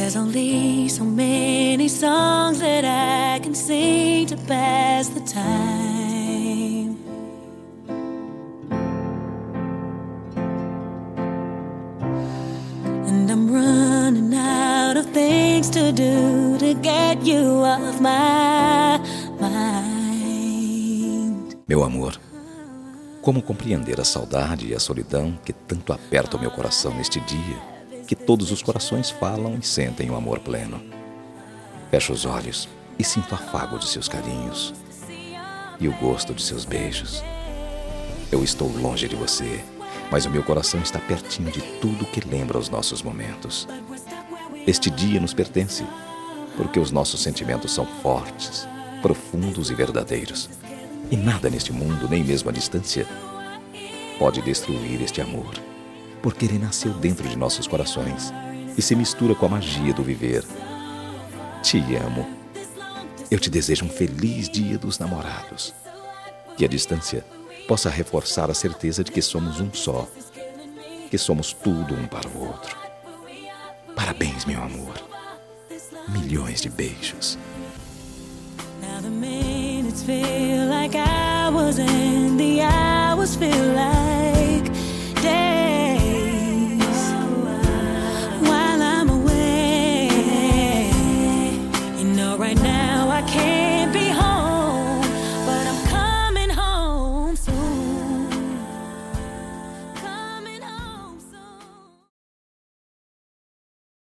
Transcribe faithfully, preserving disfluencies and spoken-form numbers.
There's only so many songs that I can sing to pass the time. And I'm running out of things to do to get you off my mind. Meu amor, como compreender a saudade e a solidão que tanto apertam meu coração neste dia que todos os corações falam e sentem o amor pleno? Fecho os olhos e sinto o afago de seus carinhos e o gosto de seus beijos. Eu estou longe de você, mas o meu coração está pertinho de tudo que lembra os nossos momentos. Este dia nos pertence, porque os nossos sentimentos são fortes, profundos e verdadeiros. E nada neste mundo, nem mesmo a distância, pode destruir este amor, porque ele nasceu dentro de nossos corações e se mistura com a magia do viver. Te amo. Eu te desejo um feliz Dia dos Namorados. Que a distância possa reforçar a certeza de que somos um só, que somos tudo um para o outro. Parabéns, meu amor. Milhões de beijos. Now the minutes feel like hours and the hours feel like days. While I'm away, you know right now I can't be